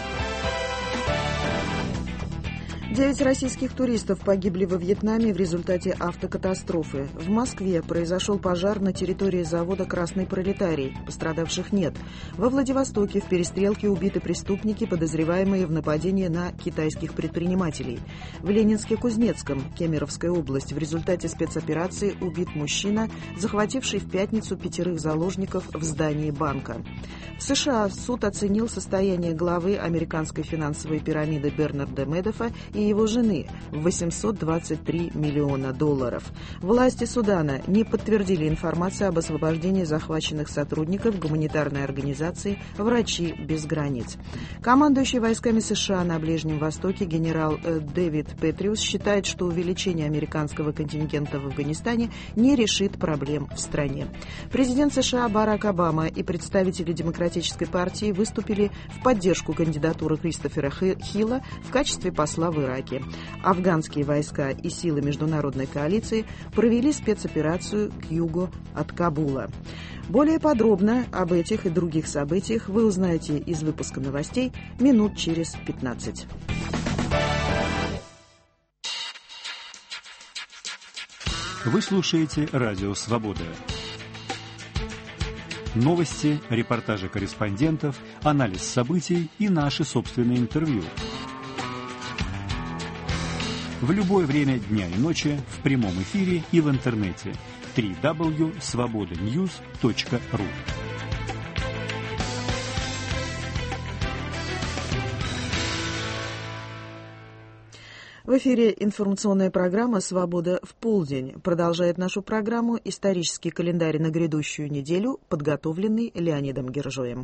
A: 9 российских туристов погибли во Вьетнаме в результате автокатастрофы. В Москве произошел пожар на территории завода «Красный пролетарий». Пострадавших нет. Во Владивостоке в перестрелке убиты преступники, подозреваемые в нападении на китайских предпринимателей. В Ленинске-Кузнецком, Кемеровская область, в результате спецоперации убит мужчина, захвативший в пятницу 5 заложников в здании банка. В США суд оценил состояние главы американской финансовой пирамиды Бернарда Медофа и и его жены в 823 миллиона долларов. Власти Судана не подтвердили информацию об освобождении захваченных сотрудников гуманитарной организации «Врачи без границ». Командующий войсками США на Ближнем Востоке генерал Дэвид Петриус считает, что увеличение американского контингента в Афганистане не решит проблем в стране. Президент США Барак Обама и представители Демократической партии выступили в поддержку кандидатуры Кристофера Хилла в качестве посла в Ираке. Афганские войска и силы международной коалиции провели спецоперацию к югу от Кабула. Более подробно об этих и других событиях вы узнаете из выпуска новостей минут через 15.
G: Вы слушаете «Радио Свобода». Новости, репортажи корреспондентов, анализ событий и наши собственные интервью. В любое время дня и ночи, в прямом эфире и в интернете. www.svobodanews.ru.
A: В эфире информационная программа «Свобода в полдень». Продолжает нашу программу исторический календарь на грядущую неделю, подготовленный Леонидом Гержоем.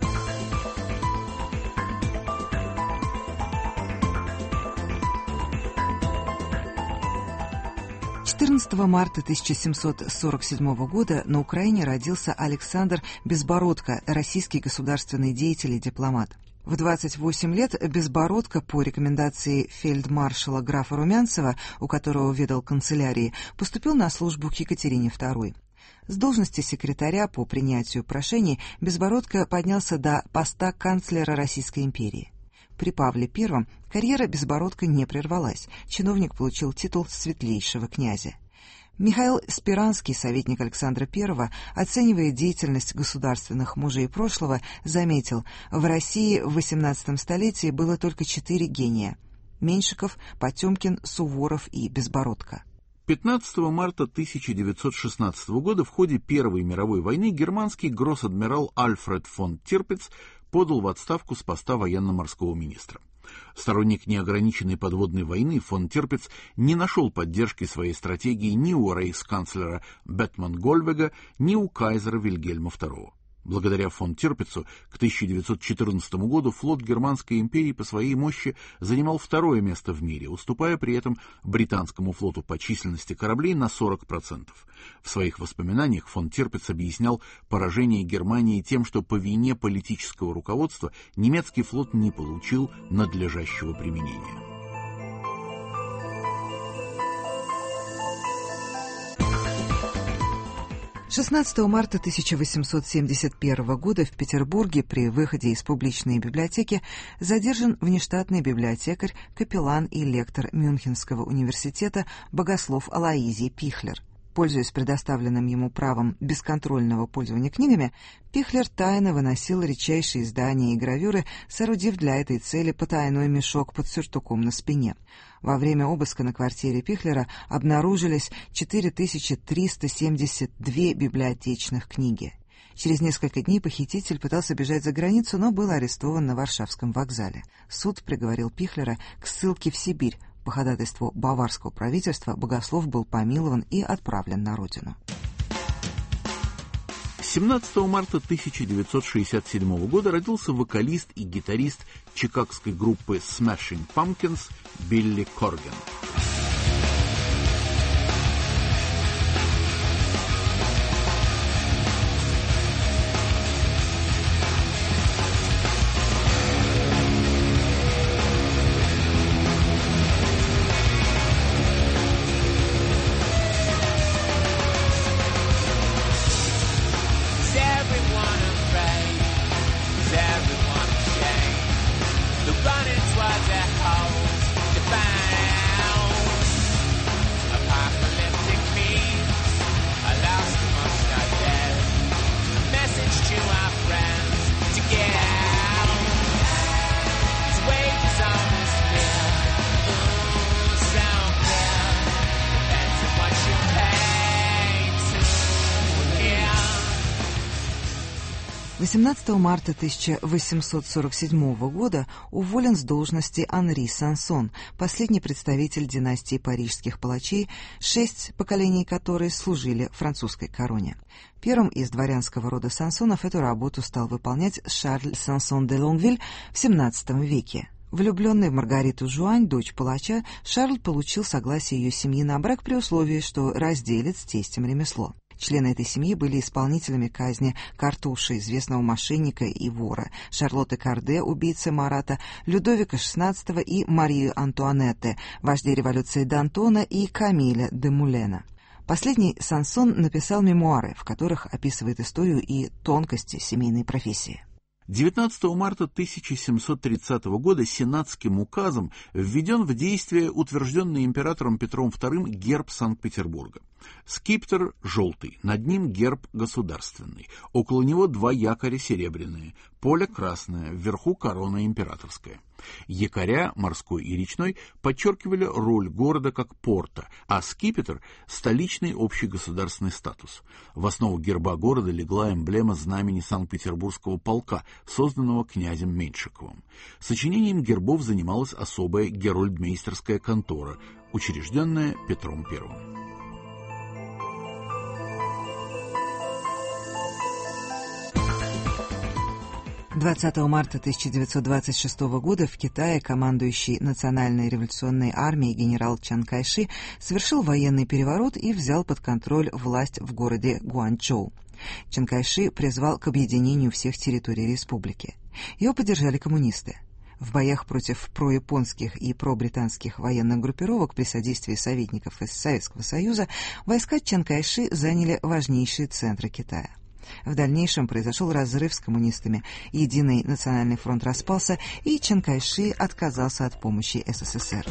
I: 14 марта 1747 года на Украине родился Александр Безбородко, российский государственный деятель и дипломат. В 28 лет Безбородко по рекомендации фельдмаршала графа Румянцева, у которого ведал канцелярией, поступил на службу к Екатерине II. С должности секретаря по принятию прошений Безбородко поднялся до поста канцлера Российской империи. При Павле I карьера Безбородко не прервалась, чиновник получил титул светлейшего князя. Михаил Спиранский, советник Александра I, оценивая деятельность государственных мужей прошлого, заметил, в России в XVIII столетии было только 4 гения – Меньшиков, Потемкин, Суворов и Безбородко.
J: 15 марта 1916 года в ходе Первой мировой войны германский гросс-адмирал Альфред фон Тирпиц подал в отставку с поста военно-морского министра. Сторонник неограниченной подводной войны, фон Тирпиц не нашел поддержки своей стратегии ни у рейхсканцлера Бетман-Гольвега, ни у кайзера Вильгельма II. Благодаря фон Тирпицу к 1914 году флот Германской империи по своей мощи занимал второе место в мире, уступая при этом британскому флоту по численности кораблей на 40%. В своих воспоминаниях фон Тирпиц объяснял поражение Германии тем, что по вине политического руководства немецкий флот не получил надлежащего применения.
I: 16 марта 1871 года в Петербурге при выходе из публичной библиотеки задержан внештатный библиотекарь, капеллан и лектор Мюнхенского университета богослов Алоизий Пихлер. Пользуясь предоставленным ему правом бесконтрольного пользования книгами, Пихлер тайно выносил редчайшие издания и гравюры, соорудив для этой цели потайной мешок под сюртуком на спине. Во время обыска на квартире Пихлера обнаружились 4372 библиотечных книги. Через несколько дней похититель пытался бежать за границу, но был арестован на Варшавском вокзале. Суд приговорил Пихлера к ссылке в Сибирь. По ходатайству баварского правительства богослов был помилован и отправлен на родину.
J: 17 марта 1967 года родился вокалист и гитарист чикагской группы Smashing Pumpkins Билли Корган.
L: Running towards their holes to find
I: 18 марта 1847 года уволен с должности Анри Сансон, последний представитель династии парижских палачей, 6 поколений которой служили французской короне. Первым из дворянского рода Сансонов эту работу стал выполнять Шарль Сансон де Лонгвиль в XVII веке. Влюбленный в Маргариту Жуань, дочь палача, Шарль получил согласие ее семьи на брак при условии, что разделит с тестем ремесло. Члены этой семьи были исполнителями казни Картуша, известного мошенника и вора, Шарлотты Карде, убийцы Марата, Людовика XVI и Марии Антуанетты, вождей революции Д'Антона и Камиля де Мулена. Последний Сансон написал мемуары, в которых описывает историю и тонкости семейной профессии.
J: 19 марта 1730 года сенатским указом введен в действие утвержденный императором Петром II герб Санкт-Петербурга. Скипетр желтый, над ним герб государственный, около него 2 якоря серебряные, поле красное, вверху корона императорская. Якоря, морской и речной, подчеркивали роль города как порта, а скипетр – столичный общегосударственный статус. В основу герба города легла эмблема знамени Санкт-Петербургского полка, созданного князем Меньшиковым. Сочинением гербов занималась особая герольдмейстерская контора, учрежденная Петром I.
I: 20 марта 1926 года в Китае командующий Национальной революционной армией генерал Чан Кайши совершил военный переворот и взял под контроль власть в городе Гуанчжоу. Чан Кайши призвал к объединению всех территорий республики. Его поддержали коммунисты. В боях против прояпонских и пробританских военных группировок при содействии советников из Советского Союза войска Чан Кайши заняли важнейшие центры Китая. В дальнейшем произошел разрыв с коммунистами, Единый национальный фронт распался, и Чан Кайши отказался от помощи СССР.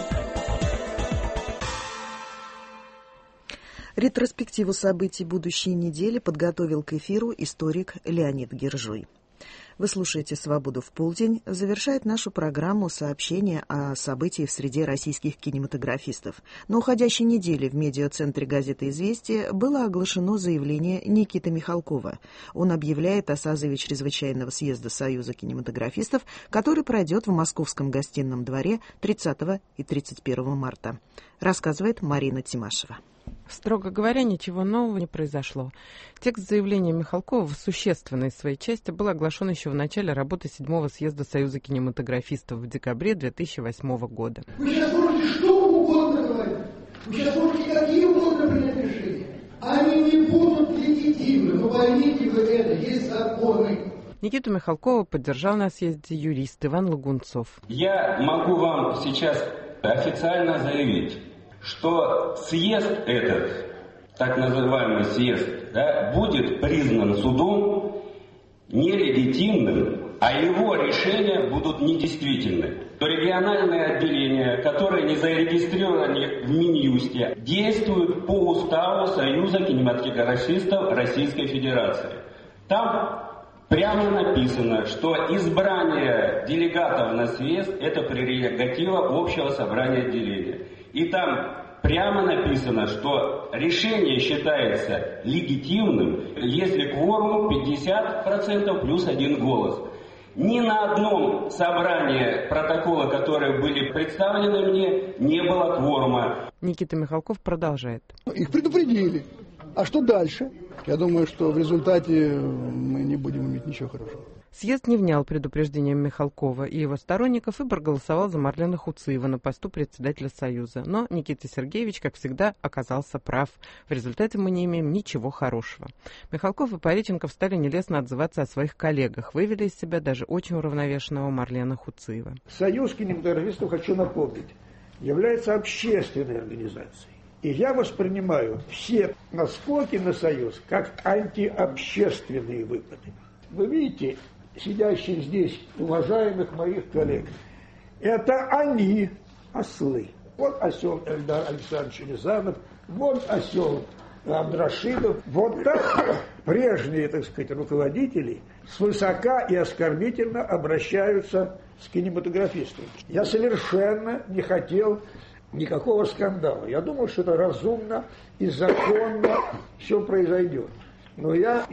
A: Ретроспективу событий будущей недели подготовил к эфиру историк Леонид Гержуй. Вы слушаете «Свободу в полдень». Завершает нашу программу сообщение о событиях в среде российских кинематографистов. На уходящей неделе в медиацентре газеты «Известия» было оглашено заявление Никиты Михалкова. Он объявляет о созыве чрезвычайного съезда Союза кинематографистов, который пройдет в Московском гостином дворе 30 и 31 марта. Рассказывает Марина Тимашева.
L: Строго говоря, ничего нового не произошло. Текст заявления Михалкова в существенной своей части был оглашен еще в начале работы 7-го съезда Союза кинематографистов в декабре 2008 года.
M: Вы сейчас можете что угодно говорить. Вы сейчас можете какие угодно принять решения. Они не будут легитимны. Но поймите вы это, есть законы.
L: Никиту Михалкова поддержал на съезде юрист Иван Лагунцов.
N: Я могу вам сейчас официально заявить, что съезд этот, так называемый съезд, будет признан судом нелегитимным, а его решения будут недействительны. То региональные отделения, которые не зарегистрированы в Минюсте, действуют по уставу Союза кинематографистов Российской Федерации. Там прямо написано, что избрание делегатов на съезд – это прерогатива общего собрания отделения. И там прямо написано, что решение считается легитимным, если кворум 50% плюс 1 голос. Ни на одном собрании протокола, которые были представлены мне, не было кворума.
L: Никита Михалков продолжает.
M: Их предупредили. А что дальше? Я думаю, что в результате мы не будем иметь ничего хорошего.
L: Съезд не внял предупреждениям Михалкова и его сторонников и проголосовал за Марлена Хуциева на посту председателя Союза. Но Никита Сергеевич, как всегда, оказался прав. В результате мы не имеем ничего хорошего. Михалков и Пореченков стали нелестно отзываться о своих коллегах, вывели из себя даже очень уравновешенного Марлена Хуциева.
M: Союз кинематографистов, хочу напомнить, является общественной организацией. И я воспринимаю все наскоки на Союз как антиобщественные выпады. Вы видите сидящих здесь уважаемых моих коллег, это они ослы. Вот осел Эльдар Александрович Рязанов, вот осел Абдрашидов. Вот так прежние, так сказать, руководители свысока и оскорбительно обращаются с кинематографистами. Я совершенно не хотел никакого скандала. Я думал, что это разумно и законно все произойдет. Но я и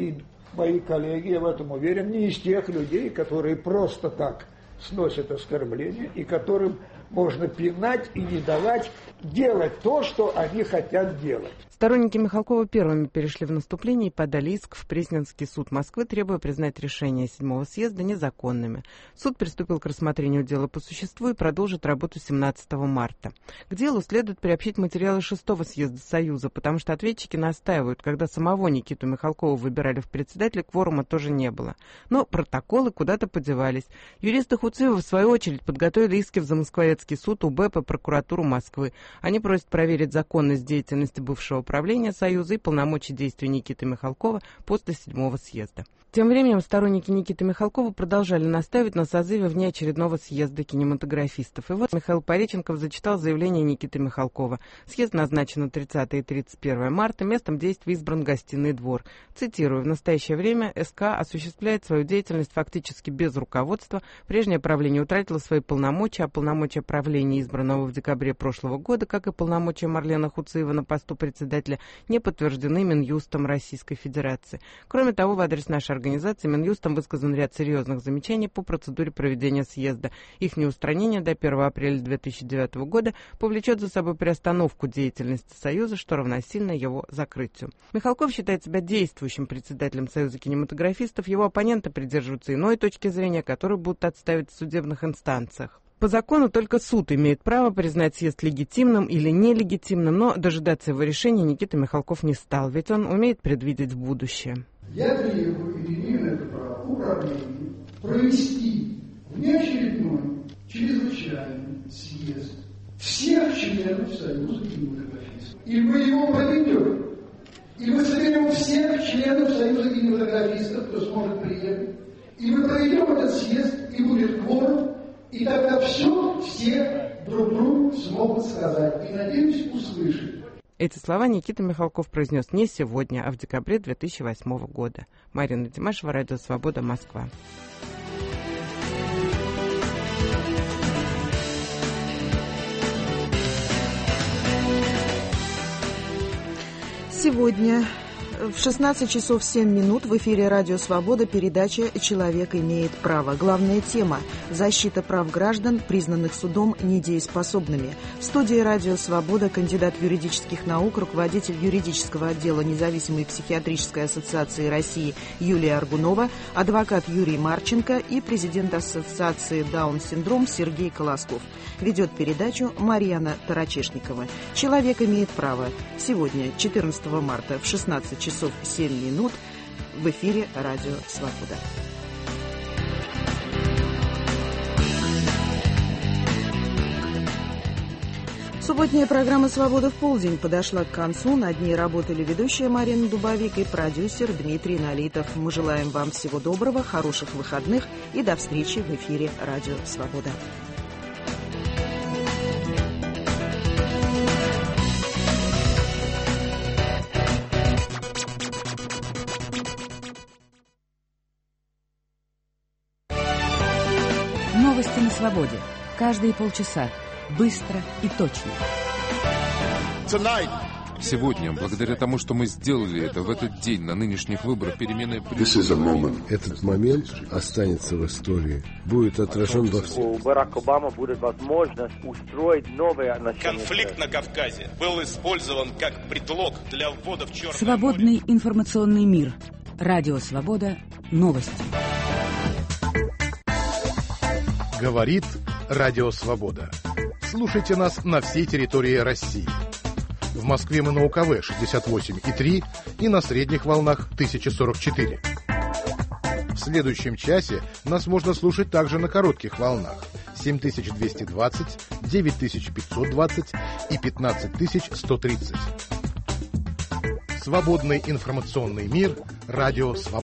M: мои коллеги, я в этом уверен, не из тех людей, которые просто так сносят оскорбления и которым можно пинать и не давать делать то, что они хотят делать.
L: Сторонники Михалкова первыми перешли в наступление и подали иск в Пресненский суд Москвы, требуя признать решения 7-го съезда незаконными. Суд приступил к рассмотрению дела по существу и продолжит работу 17 марта. К делу следует приобщить материалы 6-го съезда Союза, потому что ответчики настаивают, когда самого Никиту Михалкова выбирали в председателя, кворума тоже не было. Но протоколы куда-то подевались. Юристы Хуцуева, в свою очередь, подготовили иски в Замоскворецкий суд, УБЭП и прокуратуру Москвы. Они просят проверить законность деятельности бывшего правления Союза и полномочий действий Никиты Михалкова после 7-го съезда. Тем временем сторонники Никиты Михалкова продолжали настаивать на созыве внеочередного съезда кинематографистов. И вот Михаил Пореченков зачитал заявление Никиты Михалкова. Съезд назначен на 30 и 31 марта. Местом действия избран Гостиный двор. Цитирую: «В настоящее время СК осуществляет свою деятельность фактически без руководства. Прежнее правление утратило свои полномочия, а полномочия правления, избранного в декабре прошлого года, как и полномочия Марлена Хуцуева на посту председателя, не подтверждены Минюстом Российской Федерации. Кроме того, в адрес нашей организации Минюстом высказан ряд серьезных замечаний по процедуре проведения съезда. Их неустранение до 1 апреля 2009 года повлечет за собой приостановку деятельности Союза, что равносильно его закрытию». Михалков считает себя действующим председателем Союза кинематографистов. Его оппоненты придерживаются иной точки зрения, которую будут отстаивать в судебных инстанциях. По закону только суд имеет право признать съезд легитимным или нелегитимным, но дожидаться его решения Никита Михалков не стал, ведь он умеет предвидеть будущее.
K: Я требую и имею на это право управление провести внеочередной чрезвычайный съезд всех членов Союза кинематографистов. И вы его проведете. И мы соберем всех членов Союза кинематографистов, кто сможет приехать. И мы проведем этот съезд, и будет кворум, и тогда все друг другу смогут сказать. И, надеюсь, услышать.
L: Эти слова Никита Михалков произнес не сегодня, а в декабре 2008 года. Марина Димашева, Радио Свобода, Москва.
A: Сегодня в 16 часов 7 минут в эфире «Радио Свобода» передача «Человек имеет право». Главная тема – защита прав граждан, признанных судом недееспособными. В студии «Радио Свобода» кандидат юридических наук, руководитель юридического отдела Независимой психиатрической ассоциации России Юлия Аргунова, адвокат Юрий Марченко и президент Ассоциации «Даун-синдром» Сергей Колосков. Ведет передачу Марьяна Тарачешникова. «Человек имеет право». Сегодня, 14 марта, в 16 часов 7 минут в эфире «Радио Свобода». Субботняя программа «Свобода в полдень» подошла к концу. Над ней работали ведущая Марина Дубовик и продюсер Дмитрий Налитов. Мы желаем вам всего доброго, хороших выходных и до встречи в эфире «Радио Свобода».
C: Новости на свободе. Каждые полчаса. Быстро и точно.
O: Сегодня, благодаря тому, что мы сделали это в этот день, на нынешних выборах, перемены...
P: Этот момент останется в истории, будет отражен во всем.
Q: У Барака Обамы будет возможность устроить новые отношения.
R: Конфликт на Кавказе был использован как предлог для ввода в Черное
C: Свободный море. Информационный мир. Радио Свобода. Новости.
S: Говорит Радио Свобода. Слушайте нас на всей территории России. В Москве мы на УКВ 68,3 и на средних волнах 1044. В следующем часе нас можно слушать также на коротких волнах 7220, 9520 и 15130. Свободный информационный мир. Радио Свобода.